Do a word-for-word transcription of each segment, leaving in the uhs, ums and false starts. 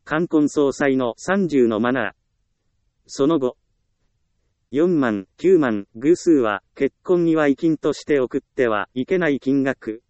冠婚葬祭のさんじゅうのマナー。その後、よんまん、きゅうまん、偶数は結婚祝い金として送ってはいけない金額。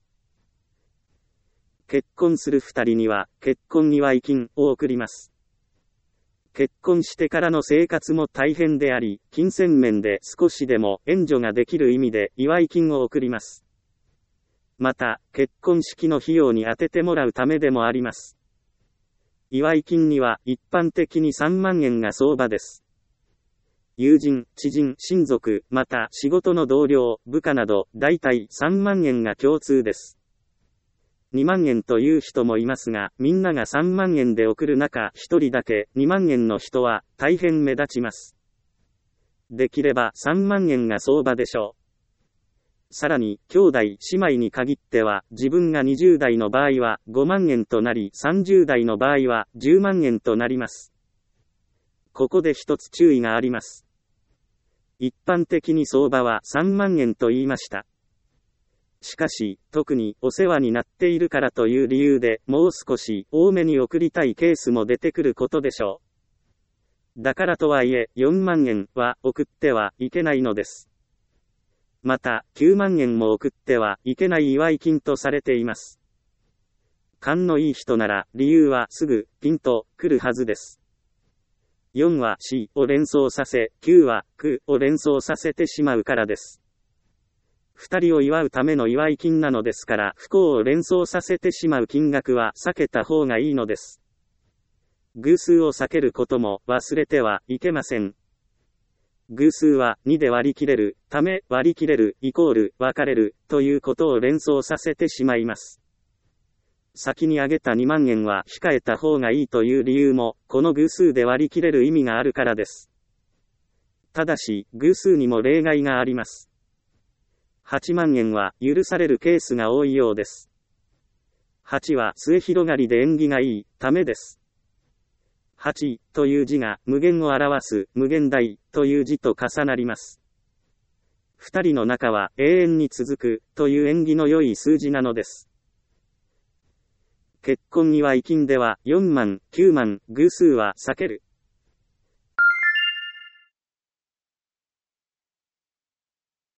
結婚する二人には結婚祝い金を送ります。結婚してからの生活も大変であり、金銭面で少しでも援助ができる意味で祝い金を送ります。また、結婚式の費用に充ててもらうためでもあります。祝い金には一般的にさんまんえんが相場です。友人、知人、親族、また仕事の同僚、部下など、だいたいさんまんえんが共通です。にまんえんという人もいますが、みんながさんまんえんで送る中、ひとりだけにまんえんの人は大変目立ちます。できればさんまんえんが相場でしょう。さらに、兄弟、姉妹に限っては、自分がにじゅうだいの場合はごまんえんとなり、さんじゅうだいの場合はじゅうまんえんとなります。ここで一つ注意があります。一般的に相場はさんまんえんと言いました。しかし、特にお世話になっているからという理由でもう少し多めに送りたいケースも出てくることでしょう。だからとはいえよんまんえんは送ってはいけないのです。また、きゅうまんえんも送ってはいけない祝い金とされています。勘のいい人なら理由はすぐピンとくるはずです。よんは死を連想させ、きゅうは苦を連想させてしまうからです。二人を祝うための祝い金なのですから、不幸を連想させてしまう金額は避けた方がいいのです。偶数を避けることも忘れてはいけません。偶数はにで割り切れる、ため割り切れる、イコール分かれるということを連想させてしまいます。先に挙げたにまんえんは控えた方がいいという理由も、この偶数で割り切れる意味があるからです。ただし、偶数にも例外があります。はちまんえんは許されるケースが多いようです。はちは末広がりで縁起がいいためです。はちという字が無限を表す無限大という字と重なります。二人の仲は永遠に続くという縁起の良い数字なのです。結婚祝い金ではよんまん、きゅうまん、偶数は避ける。